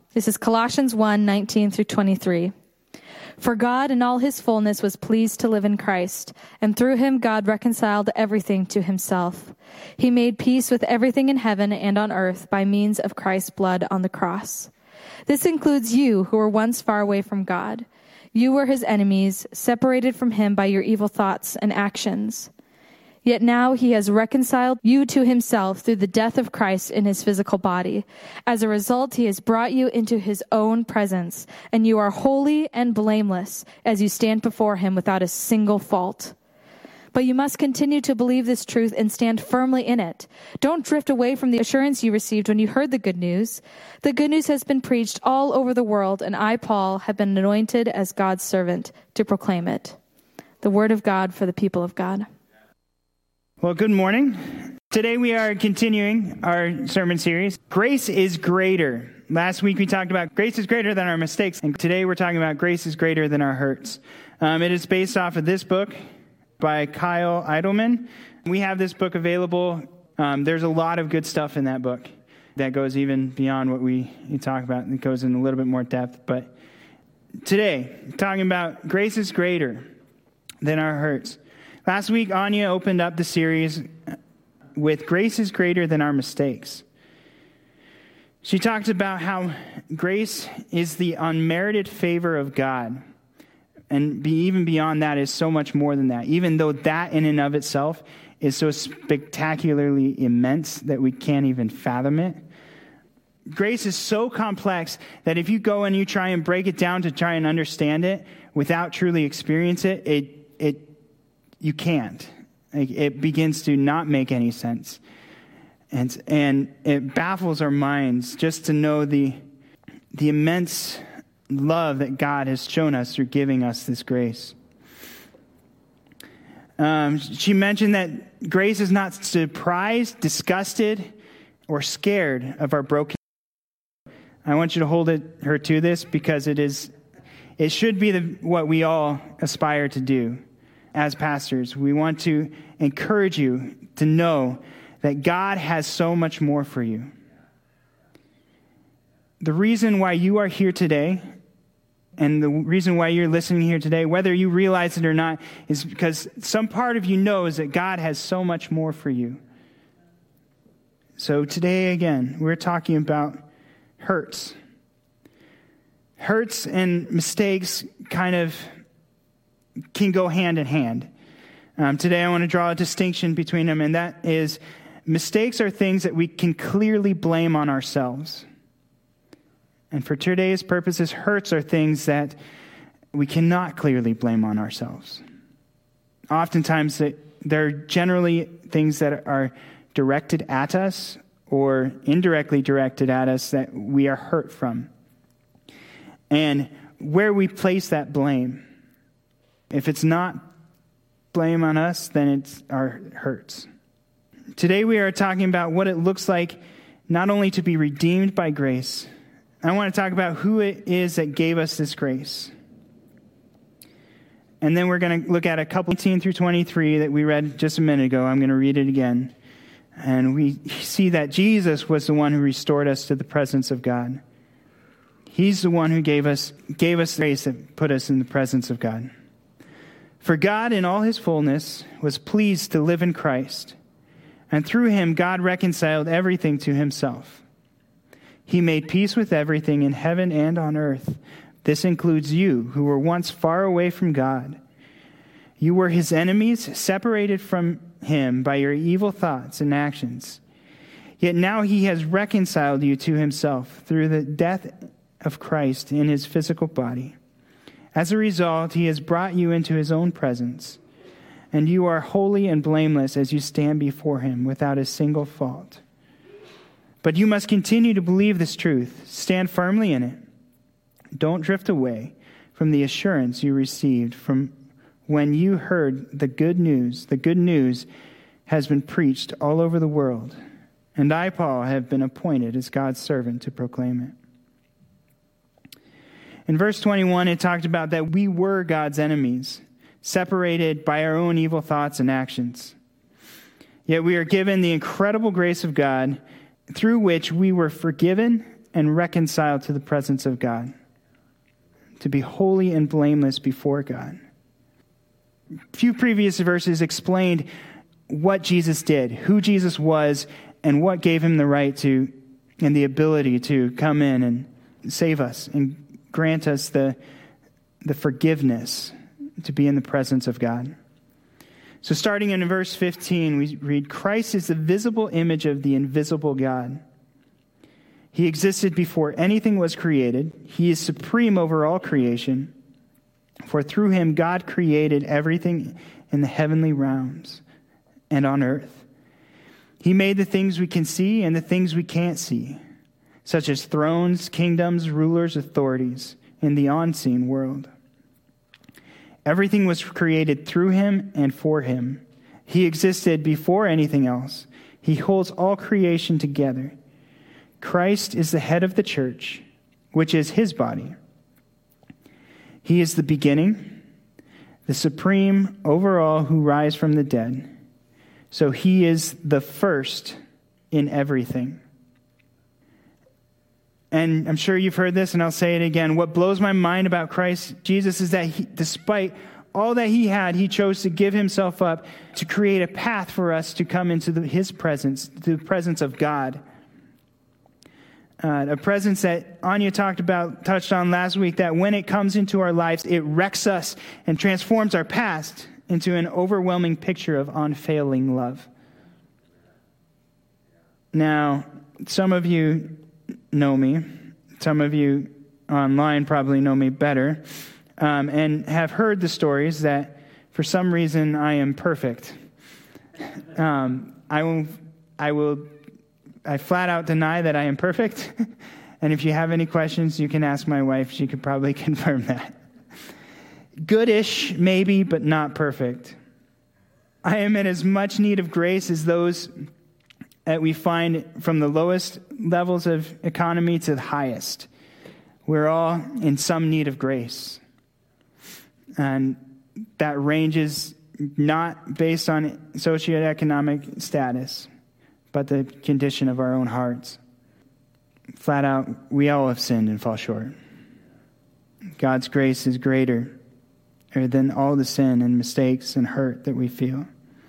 This is Colossians 1:19 through 23. For God in all his fullness was pleased to live in Christ, and through him God reconciled everything to himself. He made peace with everything in heaven and on earth by means of Christ's blood on the cross. This includes you who were once far away from God. You were his enemies, separated from him by your evil thoughts and actions. Yet now he has reconciled you to himself through the death of Christ in his physical body. As a result, he has brought you into his own presence, and you are holy and blameless as you stand before him without a single fault. But you must continue to believe this truth and stand firmly in it. Don't drift away from the assurance you received when you heard the good news. The good news has been preached all over the world, and I, Paul, have been anointed as God's servant to proclaim it. The word of God for the people of God. Well, good morning. Today we are continuing our sermon series, Grace is Greater. Last week we talked about grace is greater than our mistakes, and today we're talking about grace is greater than our hurts. It is based off of this book by Kyle Idleman. We have this book available. There's a lot of good stuff in that book that goes even beyond what we talk about. It goes in a little bit more depth. But today, talking about grace is greater than our hurts. Last week, Anya opened up the series with grace is greater than our mistakes. She talked about how grace is the unmerited favor of God. And even beyond that is so much more than that. Even though that in and of itself is so spectacularly immense that we can't even fathom it. Grace is so complex that if you go and you try and break it down to try and understand it without truly experience it, you can't. It begins to not make any sense. And it baffles our minds just to know the immense love that God has shown us through giving us this grace. She mentioned that grace is not surprised, disgusted, or scared of our brokenness. I want you to hold her to this because it should be what we all aspire to do as pastors. We want to encourage you to know that God has so much more for you. The reason why you are here today and the reason why you're listening here today, whether you realize it or not, is because some part of you knows that God has so much more for you. So today, again, we're talking about hurts. Hurts and mistakes kind of can go hand in hand. Today, I want to draw a distinction between them, and that is mistakes are things that we can clearly blame on ourselves. And for today's purposes, hurts are things that we cannot clearly blame on ourselves. Oftentimes, they're generally things that are directed at us or indirectly directed at us that we are hurt from. And where we place that blame, if it's not blame on us, then it's our hurts. Today we are talking about what it looks like not only to be redeemed by grace. I want to talk about who it is that gave us this grace. And then we're going to look at a couple 18 through 23 that we read just a minute ago. I'm going to read it again. And we see that Jesus was the one who restored us to the presence of God. He's the one who gave us grace that put us in the presence of God. For God in all his fullness was pleased to live in Christ, and through him God reconciled everything to himself. He made peace with everything in heaven and on earth. This includes you, who were once far away from God. You were his enemies, separated from him by your evil thoughts and actions. Yet now he has reconciled you to himself through the death of Christ in his physical body. As a result, he has brought you into his own presence, and you are holy and blameless as you stand before him without a single fault. But you must continue to believe this truth. Stand firmly in it. Don't drift away from the assurance you received from when you heard the good news. The good news has been preached all over the world, and I, Paul, have been appointed as God's servant to proclaim it. In verse 21, it talked about that we were God's enemies, separated by our own evil thoughts and actions. Yet we are given the incredible grace of God through which we were forgiven and reconciled to the presence of God, to be holy and blameless before God. A few previous verses explained what Jesus did, who Jesus was, and what gave him the right to and the ability to come in and save us and grant us the forgiveness to be in the presence of God. So starting in verse 15, we read, Christ is the visible image of the invisible God. He existed before anything was created. He is supreme over all creation. For through him, God created everything in the heavenly realms and on earth. He made the things we can see and the things we can't see, such as thrones, kingdoms, rulers, authorities in the unseen world. Everything was created through him and for him. He existed before anything else. He holds all creation together. Christ is the head of the church, which is his body. He is the beginning, the supreme over all who rise from the dead. So he is the first in everything. And I'm sure you've heard this, and I'll say it again. What blows my mind about Christ Jesus is that despite all that he had, he chose to give himself up to create a path for us to come into his presence, to the presence of God. A presence that Anya touched on last week, that when it comes into our lives, it wrecks us and transforms our past into an overwhelming picture of unfailing love. Now, some of you know me. Some of you online probably know me better and have heard the stories that for some reason I am perfect. I flat out deny that I am perfect. And if you have any questions, you can ask my wife. She could probably confirm that. Goodish, maybe, but not perfect. I am in as much need of grace as those that we find from the lowest levels of economy to the highest. We're all in some need of grace. And that ranges not based on socioeconomic status, but the condition of our own hearts. Flat out, we all have sinned and fall short. God's grace is greater than all the sin and mistakes and hurt that we feel.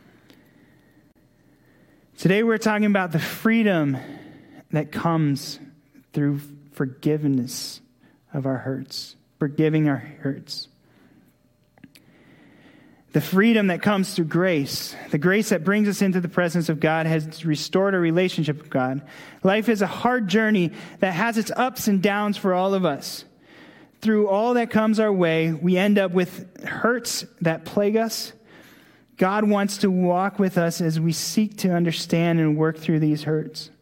Today we're talking about the freedom that comes through forgiveness of our hurts, forgiving our hurts. The freedom that comes through grace, the grace that brings us into the presence of God, has restored our relationship with God. Life is a hard journey that has its ups and downs for all of us. Through all that comes our way, we end up with hurts that plague us. God wants to walk with us as we seek to understand and work through these hurts.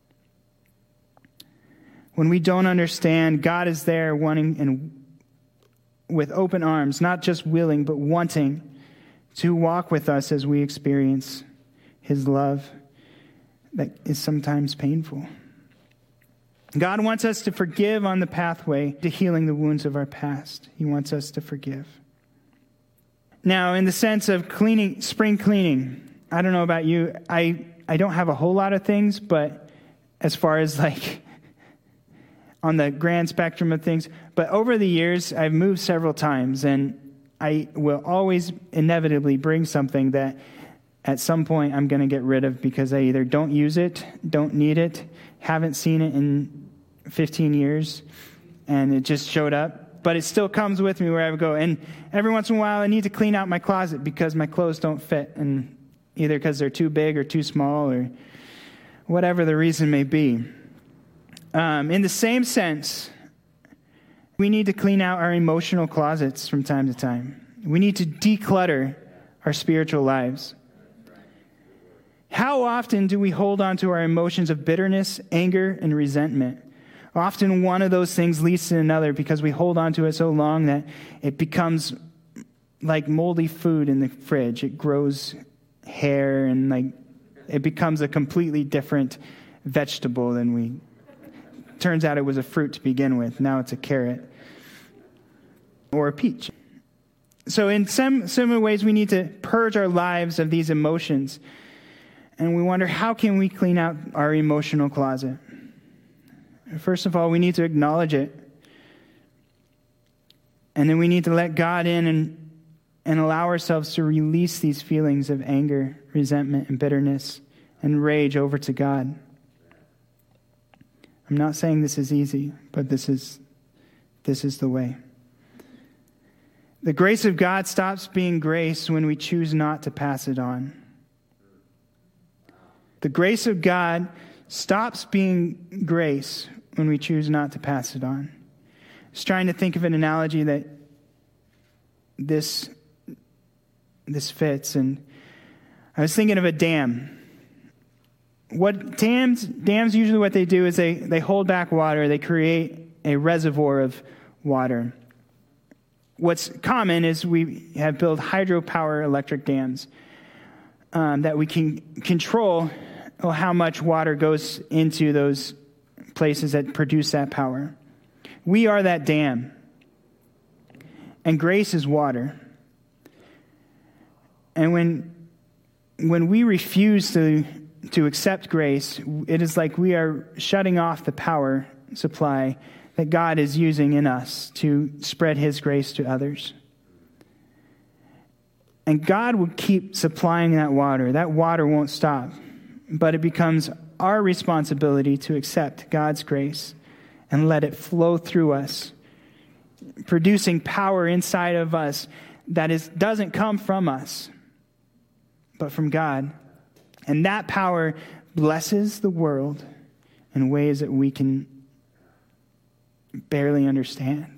When we don't understand, God is there wanting and with open arms, not just willing, but wanting to walk with us as we experience his love that is sometimes painful. God wants us to forgive on the pathway to healing the wounds of our past. He wants us to forgive. Now, in the sense of cleaning, spring cleaning, I don't know about you. I don't have a whole lot of things, but as far as like on the grand spectrum of things, but over the years, I've moved several times, and I will always inevitably bring something that at some point I'm going to get rid of because I either don't use it, don't need it, haven't seen it in 15 years, and it just showed up. But it still comes with me wherever I go. And every once in a while, I need to clean out my closet because my clothes don't fit, and either because they're too big or too small or whatever the reason may be. In the same sense, we need to clean out our emotional closets from time to time. We need to declutter our spiritual lives. How often do we hold on to our emotions of bitterness, anger, and resentment? Often one of those things leads to another because we hold on to it so long that it becomes like moldy food in the fridge. It grows hair and it becomes a completely different vegetable than we... Turns out it was a fruit to begin with. Now it's a carrot or a peach. So in some similar ways, we need to purge our lives of these emotions. And we wonder, how can we clean out our emotional closet? First of all, we need to acknowledge it. And then we need to let God in and allow ourselves to release these feelings of anger, resentment, and bitterness and rage over to God. I'm not saying this is easy, but this is the way. The grace of God stops being grace when we choose not to pass it on. The grace of God stops being grace when we choose not to pass it on. I was trying to think of an analogy that this fits, and I was thinking of a dam. What dams usually what they do is they hold back water, they create a reservoir of water. What's common is we have built hydropower electric dams that we can control how much water goes into those places that produce that power. We are that dam. And grace is water. And when we refuse to accept grace, it is like we are shutting off the power supply that God is using in us to spread his grace to others. And God will keep supplying that water. That water won't stop. But it becomes our responsibility to accept God's grace and let it flow through us, producing power inside of us that doesn't come from us, but from God. And that power blesses the world in ways that we can barely understand.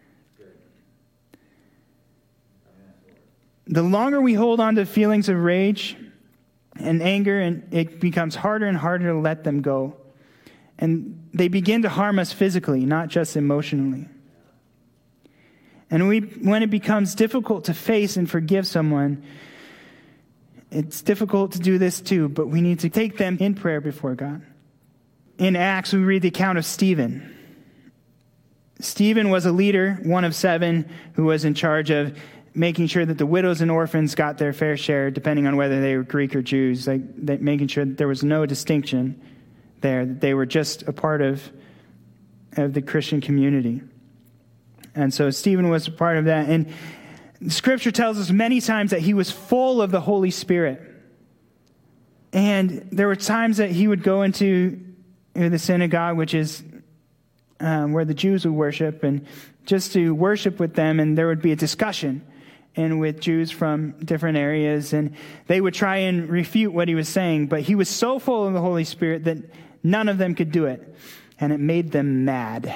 The longer we hold on to feelings of rage and anger, and it becomes harder and harder to let them go. And they begin to harm us physically, not just emotionally. And when it becomes difficult to face and forgive someone, it's difficult to do this too, but we need to take them in prayer before God. In Acts, we read the account of Stephen. Stephen was a leader, one of 7, who was in charge of making sure that the widows and orphans got their fair share, depending on whether they were Greek or Jews, making sure that there was no distinction there, that they were just a part of the Christian community. And so Stephen was a part of that. And Scripture tells us many times that he was full of the Holy Spirit. And there were times that he would go into the synagogue, which is where the Jews would worship, and just to worship with them, and there would be a discussion and with Jews from different areas, and they would try and refute what he was saying, but he was so full of the Holy Spirit that none of them could do it, and it made them mad.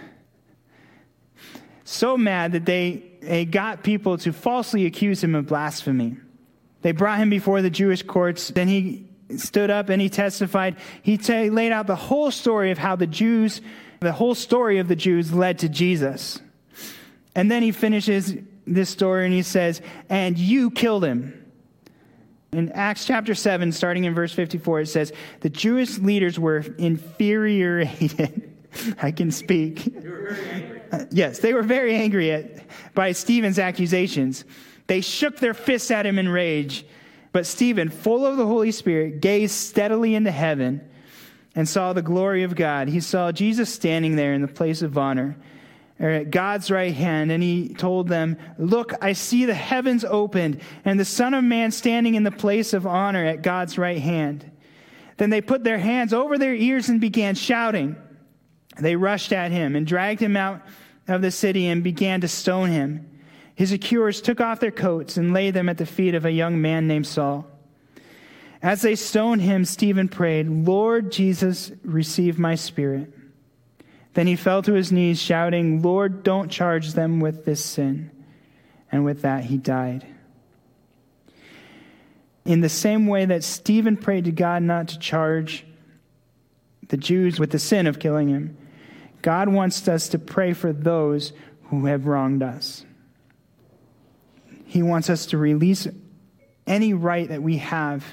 So mad that they got people to falsely accuse him of blasphemy. They brought him before the Jewish courts. Then he stood up and he testified. He laid out the whole story of how the whole story of the Jews led to Jesus. And then he finishes this story and he says, "And you killed him." In Acts chapter 7, starting in verse 54, it says, the Jewish leaders were infuriated. I can speak. They were very angry. Yes, they were very angry by Stephen's accusations. They shook their fists at him in rage. But Stephen, full of the Holy Spirit, gazed steadily into heaven and saw the glory of God. He saw Jesus standing there in the place of honor, or at God's right hand, and he told them, "Look, I see the heavens opened, and the Son of Man standing in the place of honor at God's right hand." Then they put their hands over their ears and began shouting. They rushed at him and dragged him out of the city and began to stone him. His accusers took off their coats and laid them at the feet of a young man named Saul. As they stoned him, Stephen prayed, "Lord Jesus, receive my spirit." Then he fell to his knees, shouting, "Lord, don't charge them with this sin." And with that, he died. In the same way that Stephen prayed to God not to charge the Jews with the sin of killing him, God wants us to pray for those who have wronged us. He wants us to release any right that we have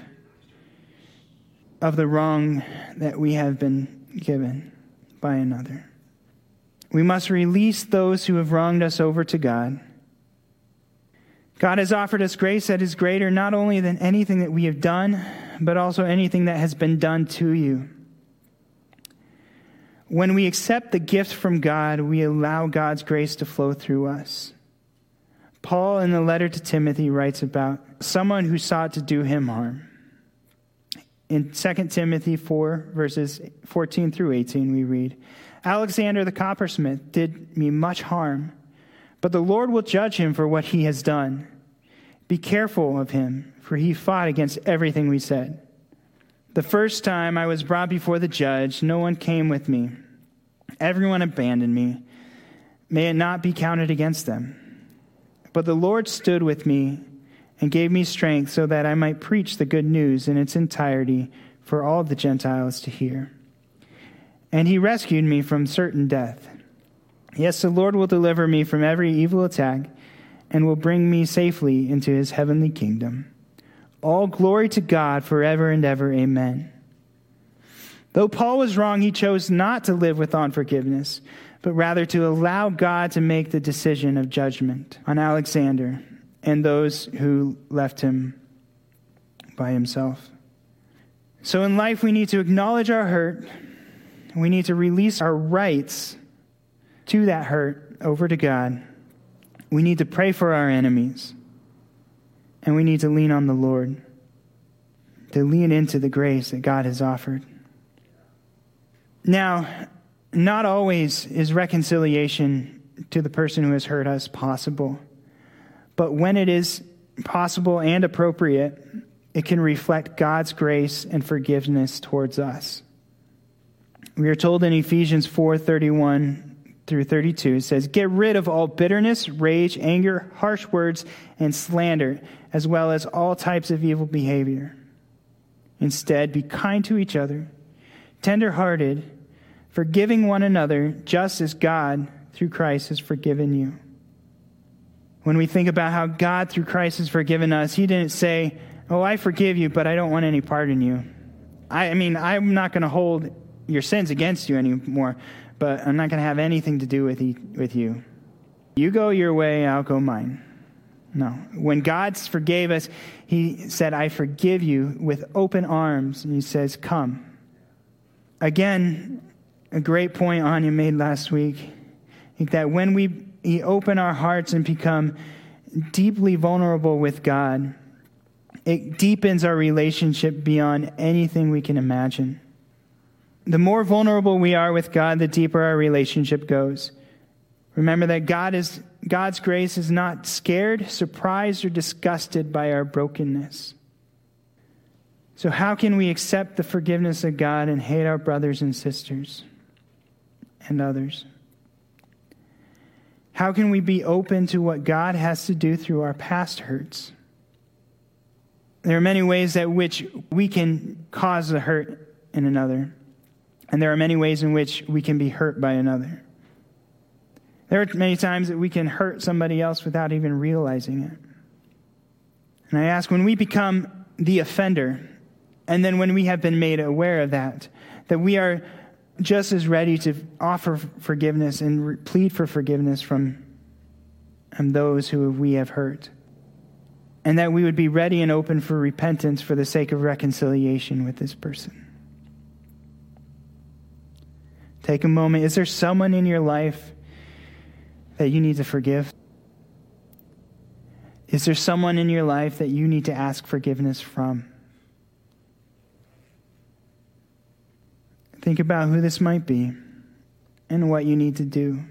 of the wrong that we have been given by another. We must release those who have wronged us over to God. God has offered us grace that is greater not only than anything that we have done, but also anything that has been done to you. When we accept the gift from God, we allow God's grace to flow through us. Paul, in the letter to Timothy, writes about someone who sought to do him harm. In 2 Timothy 4, verses 14 through 18, we read, Alexander the coppersmith did me much harm, but the Lord will judge him for what he has done. Be careful of him, for he fought against everything we said. The first time I was brought before the judge, no one came with me. Everyone abandoned me. May it not be counted against them. But the Lord stood with me and gave me strength so that I might preach the good news in its entirety for all the Gentiles to hear. And he rescued me from certain death. Yes, the Lord will deliver me from every evil attack and will bring me safely into his heavenly kingdom. All glory to God forever and ever. Amen. Though Paul was wrong, he chose not to live with unforgiveness, but rather to allow God to make the decision of judgment on Alexander and those who left him by himself. So in life, we need to acknowledge our hurt. We need to release our rights to that hurt over to God. We need to pray for our enemies. And we need to lean on the Lord, to lean into the grace that God has offered. Now, not always is reconciliation to the person who has hurt us possible. But when it is possible and appropriate, it can reflect God's grace and forgiveness towards us. We are told in Ephesians 4:31 through 32, it says, Get rid of all bitterness, rage, anger, harsh words, and slander, as well as all types of evil behavior. Instead, be kind to each other, tender-hearted, forgiving one another, just as God, through Christ, has forgiven you. When we think about how God, through Christ, has forgiven us, he didn't say, oh, I forgive you, but I don't want any part in you. I'm not going to hold your sins against you anymore, but I'm not going to have anything to do with you. You go your way, I'll go mine. No. When God forgave us, he said, I forgive you with open arms. And he says, come. Again, a great point Anya made last week, that when we open our hearts and become deeply vulnerable with God, it deepens our relationship beyond anything we can imagine. The more vulnerable we are with God, the deeper our relationship goes. Remember that God's grace is not scared, surprised, or disgusted by our brokenness. So how can we accept the forgiveness of God and hate our brothers and sisters and others? How can we be open to what God has to do through our past hurts? There are many ways that which we can cause the hurt in another. And there are many ways in which we can be hurt by another. There are many times that we can hurt somebody else without even realizing it. And I ask, when we become the offender, and then when we have been made aware of that we are just as ready to offer forgiveness and plead for forgiveness from those who we have hurt. And that we would be ready and open for repentance for the sake of reconciliation with this person. Take a moment. Is there someone in your life that you need to forgive? Is there someone in your life that you need to ask forgiveness from? Think about who this might be and what you need to do.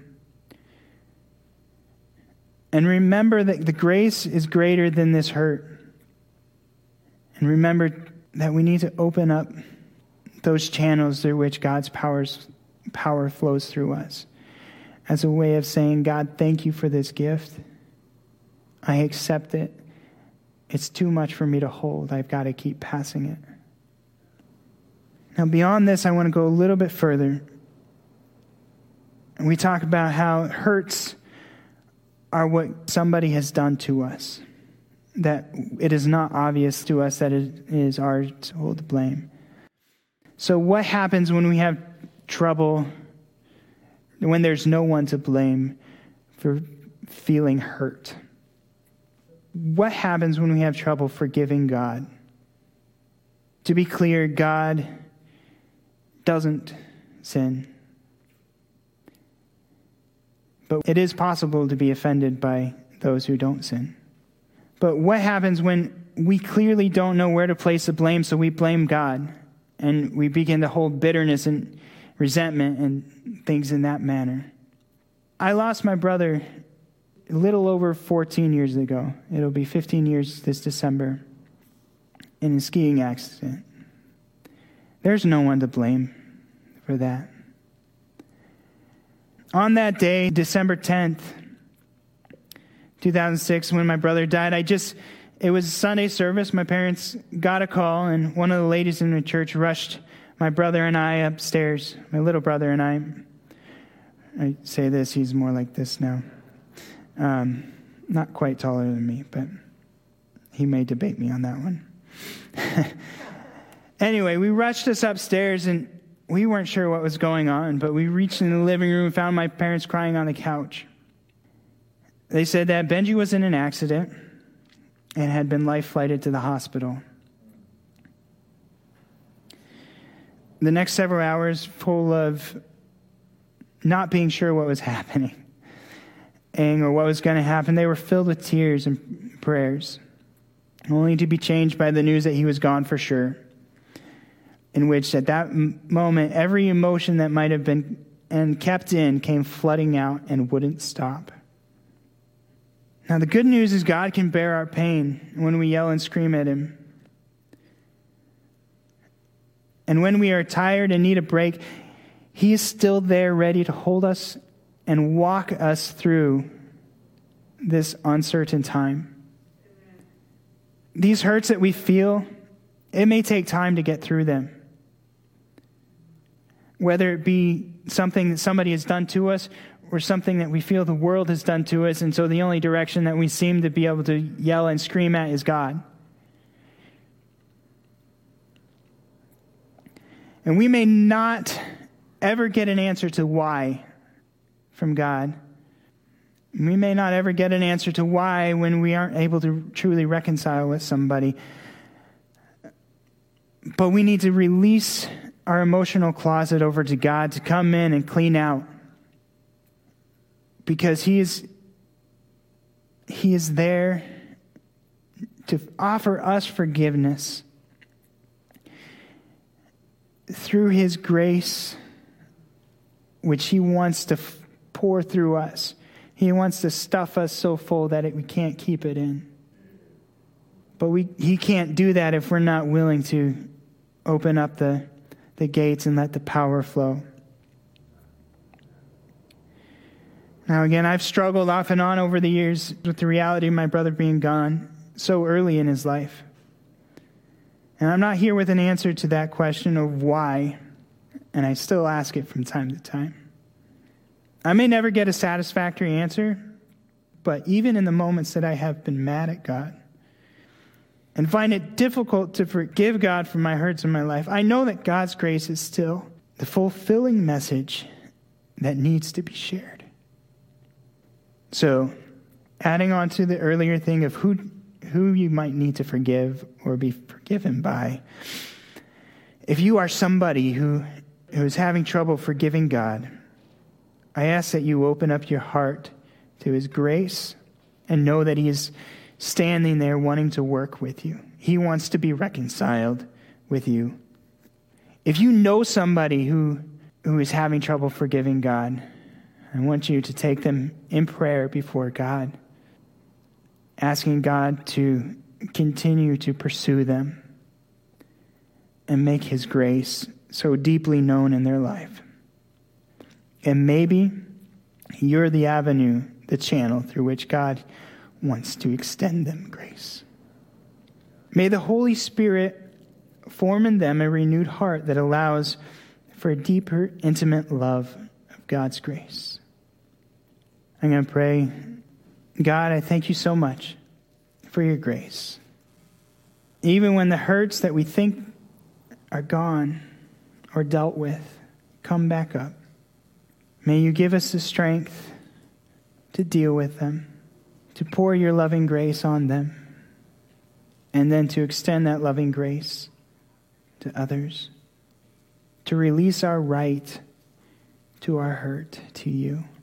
And remember that the grace is greater than this hurt. And remember that we need to open up those channels through which God's power flows through us, as a way of saying, God, thank you for this gift. I accept it. It's too much for me to hold. I've got to keep passing it. Now, beyond this, I want to go a little bit further. And we talk about how hurts are what somebody has done to us, that it is not obvious to us that it is ours to hold the blame. So what happens when we have trouble, when there's no one to blame for feeling hurt? What happens when we have trouble forgiving God? To be clear, God doesn't sin. But it is possible to be offended by those who don't sin. But what happens when we clearly don't know where to place the blame, so we blame God, and we begin to hold bitterness and resentment and things in that manner? I lost my brother a little over 14 years ago. It'll be 15 years this December in a skiing accident. There's no one to blame for that. On that day, December 10th, 2006, when my brother died, it was a Sunday service. My parents got a call, and one of the ladies in the church rushed my brother and I upstairs, my little brother and I say this, he's more like this now. Not quite taller than me, but he may debate me on that one. Anyway, we rushed us upstairs, and we weren't sure what was going on, but we reached in the living room and found my parents crying on the couch. They said that Benji was in an accident and had been life-flighted to the hospital. The next several hours full of not being sure what was happening or what was going to happen, they were filled with tears and prayers, only to be changed by the news that he was gone for sure, in which at that moment, every emotion that might have been and kept in came flooding out and wouldn't stop. Now, the good news is God can bear our pain when we yell and scream at him. And when we are tired and need a break, he is still there ready to hold us and walk us through this uncertain time. These hurts that we feel, it may take time to get through them. Whether it be something that somebody has done to us or something that we feel the world has done to us, and so the only direction that we seem to be able to yell and scream at is God. And we may not ever get an answer to why from God. We may not ever get an answer to why when we aren't able to truly reconcile with somebody. But we need to release our emotional closet over to God to come in and clean out. Because He is there to offer us forgiveness through His grace, which He wants to pour through us. He wants to stuff us so full that we can't keep it in. But He can't do that if we're not willing to open up the gates and let the power flow. Now again, I've struggled off and on over the years with the reality of my brother being gone so early in his life. And I'm not here with an answer to that question of why, and I still ask it from time to time. I may never get a satisfactory answer, but even in the moments that I have been mad at God and find it difficult to forgive God for my hurts in my life, I know that God's grace is still the fulfilling message that needs to be shared. So, adding on to the earlier thing of who you might need to forgive or be forgiven by, if you are somebody who is having trouble forgiving God, I ask that you open up your heart to His grace and know that He is standing there wanting to work with you. He wants to be reconciled with you. If you know somebody who is having trouble forgiving God, I want you to take them in prayer before God, asking God to continue to pursue them and make His grace so deeply known in their life. And maybe you're the avenue, the channel through which God wants to extend them grace. May the Holy Spirit form in them a renewed heart that allows for a deeper, intimate love of God's grace. I'm going to pray. God, I thank you so much for your grace. Even when the hurts that we think are gone or dealt with come back up, may you give us the strength to deal with them, to pour your loving grace on them, and then to extend that loving grace to others, to release our right to our hurt to you.